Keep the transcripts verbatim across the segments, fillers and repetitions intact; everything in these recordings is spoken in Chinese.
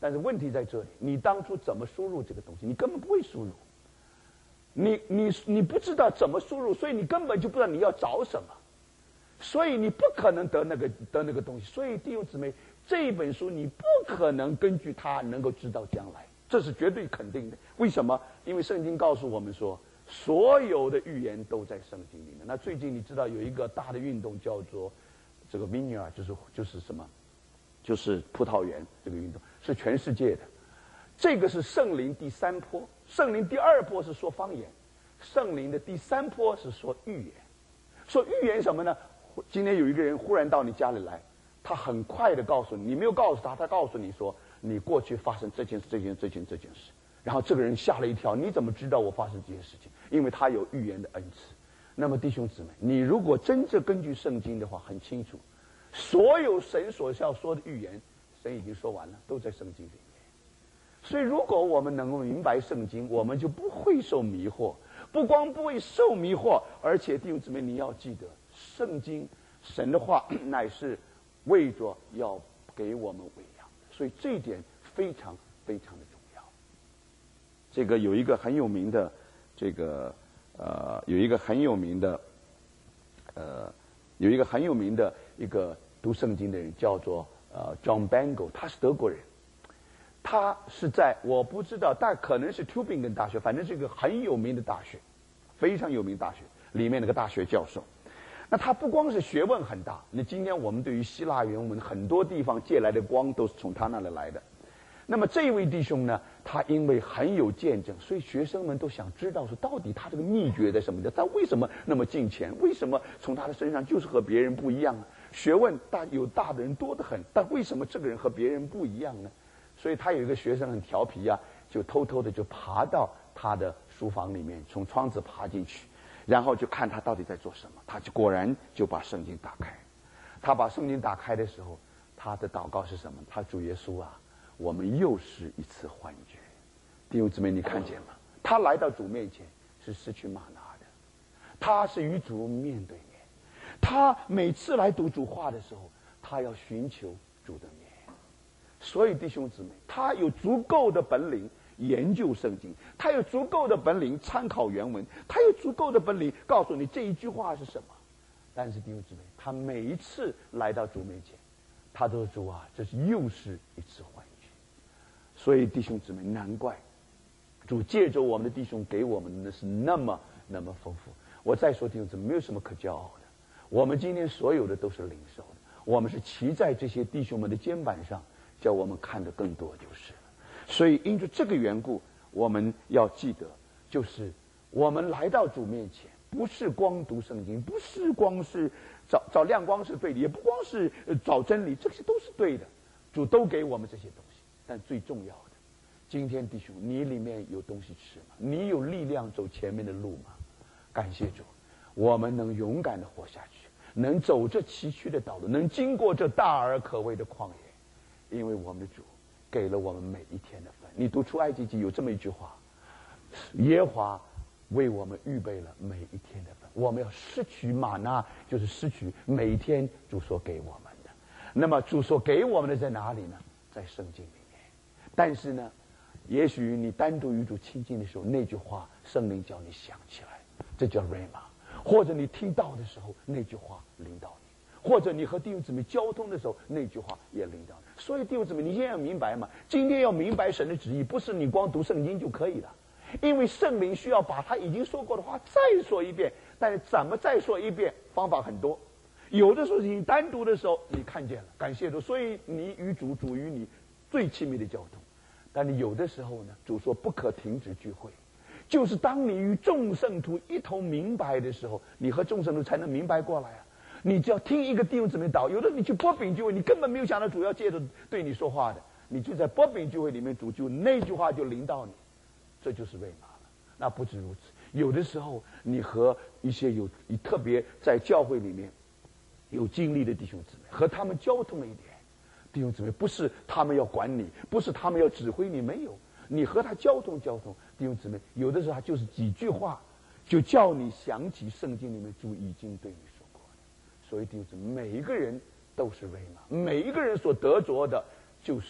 但是问题在这里，你当初怎么输入这个东西？你根本不会输入，你你你不知道怎么输入，所以你根本就不知道你要找什么，所以你不可能得那个得那个东西。所以弟兄姊妹，这一本书你不可能根据它能够知道将来，这是绝对肯定的。为什么？因为圣经告诉我们说，所有的预言都在圣经里面。那最近你知道有一个大的运动叫做这个 vineyard， 就是就是什么？就是葡萄园，这个运动是全世界的。这个是圣灵第三波，圣灵第二波是说方言，圣灵的第三波是说预言。说预言什么呢？今天有一个人忽然到你家里来，他很快的告诉你，你没有告诉他，他告诉你说你过去发生这件事这件这件这件事，然后这个人吓了一跳，你怎么知道我发生这件事情？因为他有预言的恩赐。那么弟兄姊妹，你如果真正根据圣经的话，很清楚，所有神所要说的预言，神已经说完了，都在圣经里面。所以如果我们能够明白圣经，我们就不会受迷惑。不光不会受迷惑，而且弟兄姊妹，你要记得，圣经神的话乃是为着要给我们喂养的，所以这一点非常非常的重要。这个有一个很有名的，这个呃，有一个很有名的，呃，有一个很有名的一个读圣经的人，叫做呃 John Bangor， 他是德国人。他是在我不知道，但可能是 Tübingen 大学，反正是一个很有名的大学，非常有名的大学里面那个大学教授。那他不光是学问很大，那今天我们对于希腊原文很多地方借来的光都是从他那里来的。那么这位弟兄呢，他因为很有见证，所以学生们都想知道说，到底他这个秘诀在什么的？他为什么那么敬虔？为什么从他的身上就是和别人不一样呢？学问大有大的人多得很，但为什么这个人和别人不一样呢？所以他有一个学生很调皮啊，就偷偷的就爬到他的书房里面，从窗子爬进去，然后就看他到底在做什么。他就果然就把圣经打开。他把圣经打开的时候，他的祷告是什么？他主耶稣啊，我们又是一次幻觉。弟兄姊妹，你看见吗？他来到主面前是失去玛拿的，他是与主面对面。他每次来读主话的时候，他要寻求主的面。所以弟兄姊妹，他有足够的本领研究圣经，他有足够的本领参考原文，他有足够的本领告诉你这一句话是什么。但是弟兄姊妹，他每一次来到主面前，他都说主啊，这是又是一次幻觉。所以弟兄姊妹，难怪主借着我们的弟兄给我们的是那么那么丰富。我再说弟兄姊妹，没有什么可骄傲的，我们今天所有的都是领受的，我们是骑在这些弟兄们的肩膀上，叫我们看得更多就是了。所以因着这个缘故，我们要记得，就是我们来到主面前，不是光读圣经，不是光是找找亮光是对的，也不光是找真理，这些都是对的，主都给我们这些东西。但最重要的，今天弟兄，你里面有东西吃吗？你有力量走前面的路吗？感谢主，我们能勇敢的活下去，能走这崎岖的道路，能经过这大而可畏的旷野，因为我们的主给了我们每一天的份。你读出埃及记有这么一句话，耶和华为我们预备了每一天的份。我们要失去玛纳，就是失去每一天主所给我们的。那么主所给我们的在哪里呢？在圣经里面。但是呢，也许你单独与主亲近的时候，那句话圣灵叫你想起来，这叫瑞玛。或者你听到的时候，那句话领导你；或者你和弟兄姊妹交通的时候，那句话也领导你。所以弟兄姊妹，你现在要明白嘛，今天要明白神的旨意，不是你光读圣经就可以了，因为圣灵需要把他已经说过的话再说一遍。但是怎么再说一遍，方法很多。有的时候你单独的时候你看见了，感谢主，所以你与主，主与你最亲密的交通。但你有的时候呢，主说不可停止聚会，就是当你与众圣徒一同明白的时候，你和众圣徒才能明白过来啊。你只要听一个弟兄姊妹祷，有的你去波饼聚会，你根本没有想到主要借着对你说话的，你就在波饼聚会里面，主就那句话就临到你，这就是瑞玛了。那不止如此，有的时候你和一些有特别在教会里面有经历的弟兄姊妹，和他们交通了一点，弟兄姊妹，不是他们要管你，不是他们要指挥你，没有，你和他交通交通，弟兄姊妹，有的时候他就是几句话，就叫你想起圣经里面主已经对你说过的。所以弟兄姊妹，每一个人都是瑞玛，每一个人所得着的就是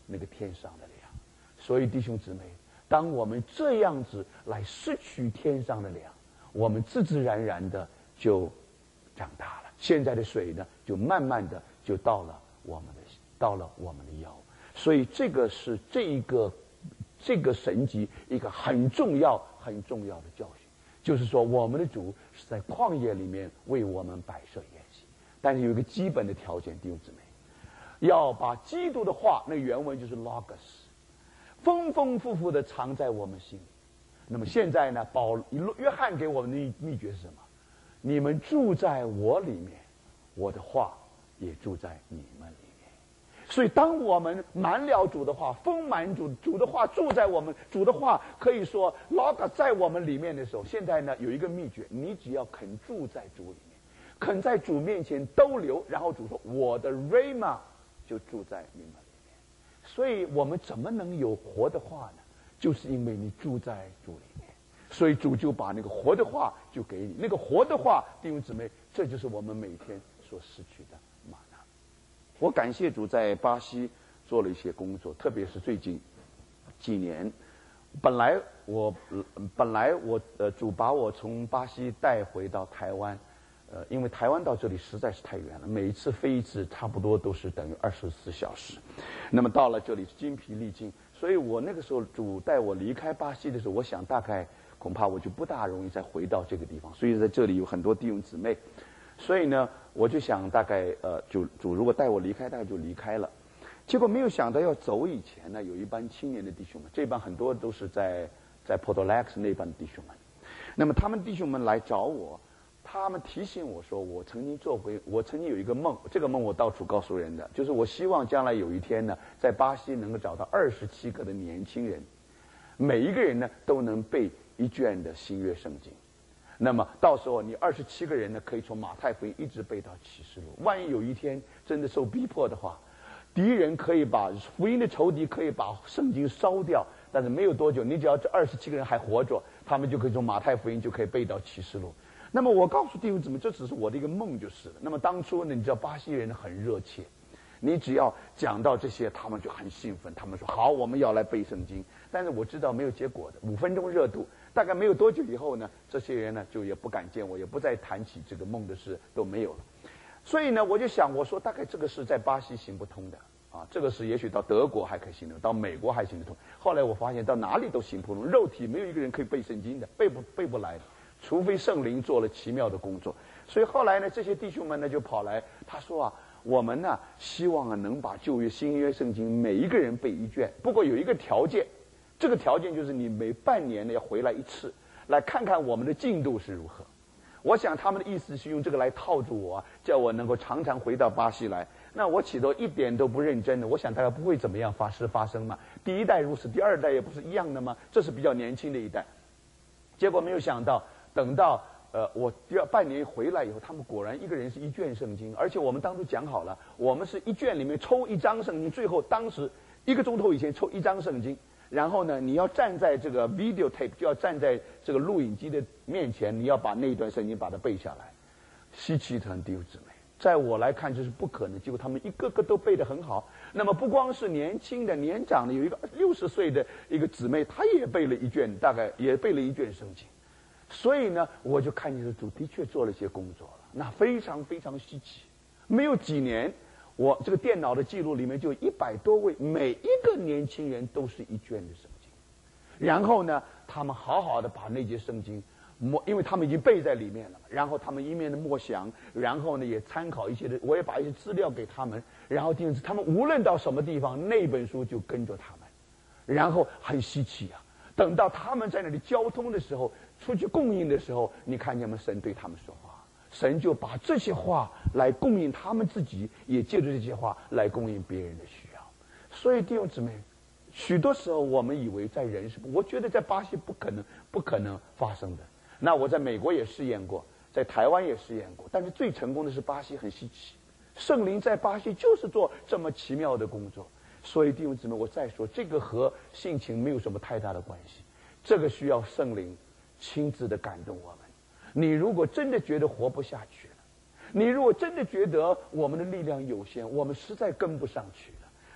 那个天上的粮。所以弟兄姊妹，当我们这样子来失去天上的粮，我们自自然然的就长大了。现在的水呢，就慢慢的就到了我们的到了我们的腰。所以这个是这一个这个神迹一个很重要很重要的教训，就是说我们的主是在旷野里面为我们摆设筵席，但是有一个基本的条件，弟兄姊妹，要把基督的话，那原文就是 logos， 丰丰富富的藏在我们心里。那么现在呢，保约翰给我们的秘诀是什么？你们住在我里面，我的话也住在你们里面。所以当我们满了主的话，丰满主主的话住在我们，主的话可以说 logos 在我们里面的时候，现在呢有一个秘诀，你只要肯住在主里面，肯在主面前兜留，然后主说我的 rhema 就住在你们里面。所以我们怎么能有活的话呢？就是因为你住在主里面，所以主就把那个活的话就给你。那个活的话，弟兄姊妹，这就是我们每天所失去的玛纳。我感谢主在巴西做了一些工作，特别是最近几年。本来我本来我呃主把我从巴西带回到台湾，呃，因为台湾到这里实在是太远了，每一次飞一次差不多都是等于二十四小时。那么到了这里筋疲力尽，所以我那个时候主带我离开巴西的时候，我想大概恐怕我就不大容易再回到这个地方，所以在这里有很多弟兄姊妹，所以呢，我就想大概呃，主主如果带我离开，大概就离开了。结果没有想到要走以前呢，有一班青年的弟兄们，这班很多都是在在 Porto Alegre 那班弟兄们，那么他们弟兄们来找我。他们提醒我说，我曾经做过，我曾经有一个梦，这个梦我到处告诉人的，就是我希望将来有一天呢，在巴西能够找到二十七个的年轻人，每一个人呢都能背一卷的新约圣经。那么到时候你二十七个人呢，可以从马太福音一直背到启示录。万一有一天真的受逼迫的话，敌人可以把福音的仇敌可以把圣经烧掉，但是没有多久，你只要这二十七个人还活着，他们就可以从马太福音就可以背到启示录。那么我告诉弟兄姊妹，这只是我的一个梦就是了。那么当初呢，你知道巴西人很热切，你只要讲到这些，他们就很兴奋，他们说好，我们要来背圣经。但是我知道没有结果的，五分钟热度，大概没有多久以后呢，这些人呢就也不敢见我，也不再谈起这个梦的事，都没有了。所以呢，我就想，我说大概这个事在巴西行不通的啊，这个事也许到德国还可以行得通，到美国还行得通。后来我发现到哪里都行不通，肉体没有一个人可以背圣经的，背不背不来的。除非圣灵做了奇妙的工作，所以后来呢，这些弟兄们呢就跑来，他说啊，我们呢希望啊能把旧约、新约圣经每一个人背一卷，不过有一个条件，这个条件就是你每半年呢要回来一次，来看看我们的进度是如何。我想他们的意思是用这个来套住我，叫我能够常常回到巴西来。那我起头一点都不认真的，我想大概不会怎么样发事发生嘛。第一代如此，第二代也不是一样的吗？这是比较年轻的一代。结果没有想到。等到呃我第二半年回来以后，他们果然一个人是一卷圣经，而且我们当初讲好了，我们是一卷里面抽一张圣经，最后当时一个钟头以前抽一张圣经，然后呢，你要站在这个 video tape， 就要站在这个录影机的面前，你要把那一段圣经把它背下来。稀奇特弟兄姊妹，在我来看这是不可能，结果他们一个个都背得很好。那么不光是年轻的、年长的，有一个六十岁的一个姊妹，她也背了一卷，大概也背了一卷圣经。所以呢，我就看见这主的确做了一些工作了，那非常非常稀奇。没有几年，我这个电脑的记录里面就一百多位，每一个年轻人都是一卷的圣经。然后呢，他们好好的把那节圣经默，因为他们已经背在里面了，然后他们一面的默想，然后呢也参考一些的，我也把一些资料给他们，然后定他们无论到什么地方，那本书就跟着他们，然后很稀奇啊。等到他们在那里交通的时候，出去供应的时候，你看见吗？神对他们说话，神就把这些话来供应他们自己，也借着这些话来供应别人的需要。所以弟兄姊妹，许多时候我们以为在人世，我觉得在巴西不可能不可能发生的。那我在美国也试验过，在台湾也试验过，但是最成功的是巴西，很稀奇。圣灵在巴西就是做这么奇妙的工作。所以弟兄姊妹，我再说，这个和性情没有什么太大的关系，这个需要圣灵亲自的感动我们。你如果真的觉得活不下去了，你如果真的觉得我们的力量有限，我们实在跟不上去了，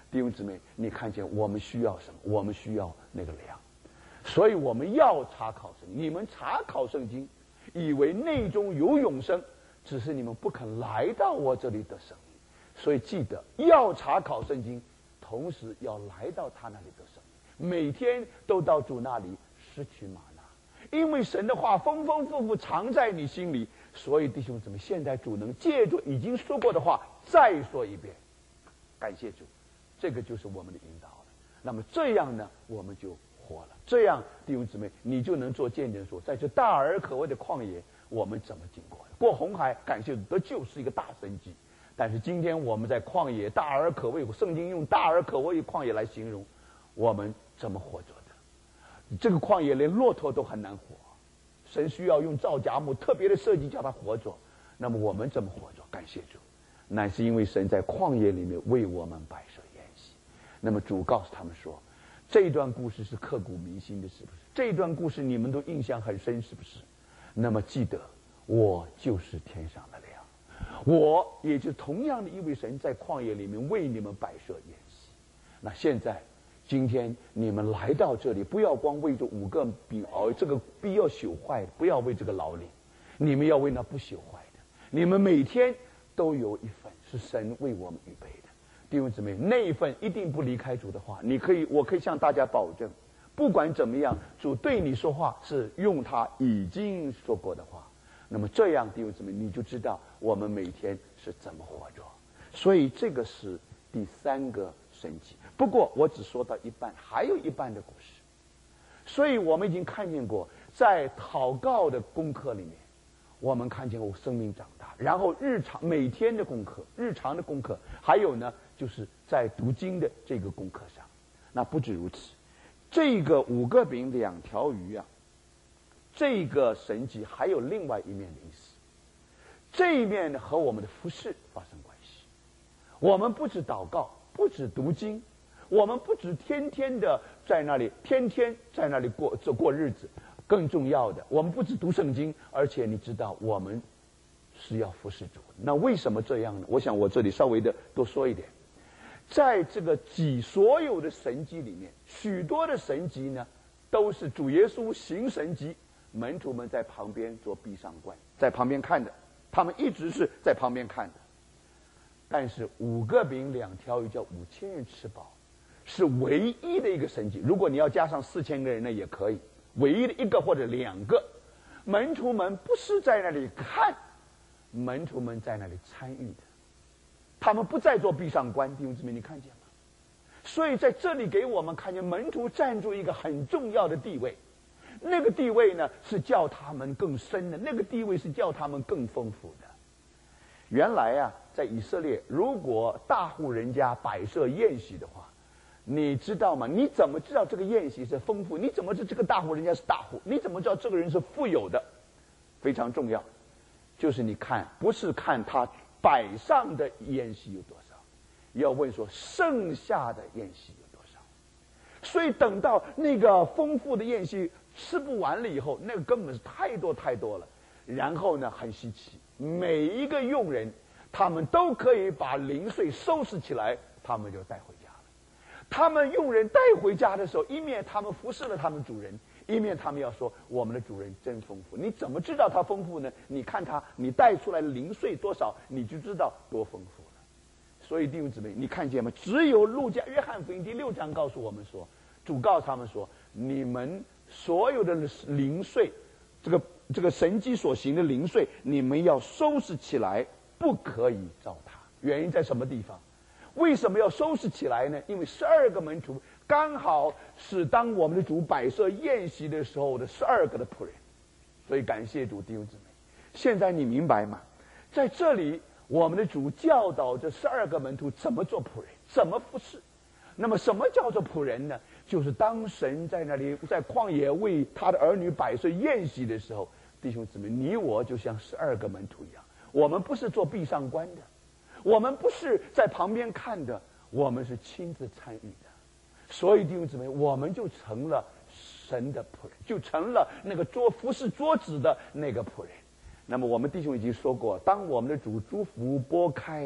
弟兄姊妹，你看见我们需要什么？我们需要那个粮，所以我们要查考圣经。你们查考圣经，以为内中有永生，只是你们不肯来到我这里的生命。所以记得要查考圣经，同时要来到他那里的生命，每天都到主那里拾取玛纳，因为神的话丰丰富富藏在你心里。所以弟兄姊妹，现在主能借助已经说过的话再说一遍，感谢主，这个就是我们的引导了。那么这样呢，我们就活了。这样弟兄姊妹，你就能做见证说，在这大而可畏的旷野，我们怎么经过的？过红海，感谢主，得救是一个大神迹。但是今天我们在旷野大而可畏，圣经用大而可畏旷野来形容我们怎么活着的。这个旷野连骆驼都很难活，神需要用皂荚木特别的设计叫它活着。那么我们怎么活着？感谢主，乃是因为神在旷野里面为我们摆设筵席。那么主告诉他们说，这一段故事是刻骨铭心的，是不是？这一段故事你们都印象很深，是不是？那么记得，我就是天上的粮，我也就同样的一位神在旷野里面为你们摆设筵席。那现在今天你们来到这里，不要光为这五个饼熬，这个必要朽坏的，不要为这个劳力，你们要为那不朽坏的。你们每天都有一份是神为我们预备的。弟兄姊妹，那一份一定不离开主的话，你可以，我可以向大家保证，不管怎么样，主对你说话是用他已经说过的话。那么这样，弟兄姊妹，你就知道我们每天是怎么活着。所以这个是第三个神迹。不过我只说到一半，还有一半的故事。所以我们已经看见过，在祷告的功课里面，我们看见我生命长大，然后日常每天的功课，日常的功课，还有呢，就是在读经的这个功课上。那不止如此，这个五个饼两条鱼啊，这个神迹还有另外一面的意思。这一面和我们的服事发生关系。我们不止祷告，不止读经，我们不止天天的在那里，天天在那里过过日子。更重要的，我们不止读圣经，而且你知道我们是要服侍主。那为什么这样呢？我想我这里稍微的多说一点。在这个几所有的神迹里面，许多的神迹呢，都是主耶稣行神迹，门徒们在旁边做闭上观，在旁边看的，他们一直是在旁边看的。但是五个饼两条鱼叫五千人吃饱，是唯一的一个神迹。如果你要加上四千个人呢，也可以。唯一的一个或者两个，门徒们不是在那里看，门徒们在那里参与的，他们不再做闭上观。弟兄姊妹，你看见吗？所以在这里给我们看见门徒站住一个很重要的地位，那个地位呢是叫他们更深的，那个地位是叫他们更丰富的。原来啊，在以色列，如果大户人家摆设宴席的话，你知道吗？你怎么知道这个宴席是丰富？你怎么知道这个大户人家是大户？你怎么知道这个人是富有的？非常重要，就是你看，不是看他摆上的宴席有多少，要问说剩下的宴席有多少。所以等到那个丰富的宴席吃不完了以后，那个根本是太多太多了。然后呢，很稀奇，每一个佣人他们都可以把零碎收拾起来，他们就带回家。他们佣人带回家的时候，一面他们服侍了他们主人，一面他们要说我们的主人真丰富。你怎么知道他丰富呢？你看他，你带出来的零碎多少，你就知道多丰富了。所以弟兄姊妹，你看见吗？只有路加约翰福音第六章告诉我们说，主告诉他们说，你们所有的零碎，这个这个神迹所行的零碎，你们要收拾起来，不可以糟蹋。原因在什么地方？为什么要收拾起来呢？因为十二个门徒刚好是当我们的主摆设宴席的时候的十二个的仆人，所以感谢主，弟兄姊妹。现在你明白吗？在这里，我们的主教导这十二个门徒怎么做仆人，怎么服侍。那么，什么叫做仆人呢？就是当神在那里在旷野为他的儿女摆设宴席的时候，弟兄姊妹，你我就像十二个门徒一样，我们不是做闭上观的。我们不是在旁边看的，我们是亲自参与的。所以弟兄姊妹，我们就成了神的仆人，就成了那个桌服侍桌子的那个仆人。那么我们弟兄已经说过，当我们的主祝福拨开，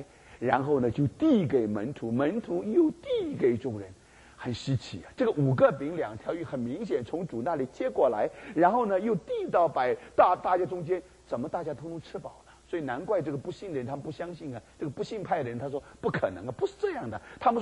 然后呢就递给门徒，门徒又递给众人。很稀奇啊！这个五个饼两条鱼很明显从主那里接过来，然后呢又递到百大大家中间，怎么大家通通吃饱了？所以难怪这个不信的人他们不相信啊，这个不信派的人他说不可能啊，不是这样的。他们说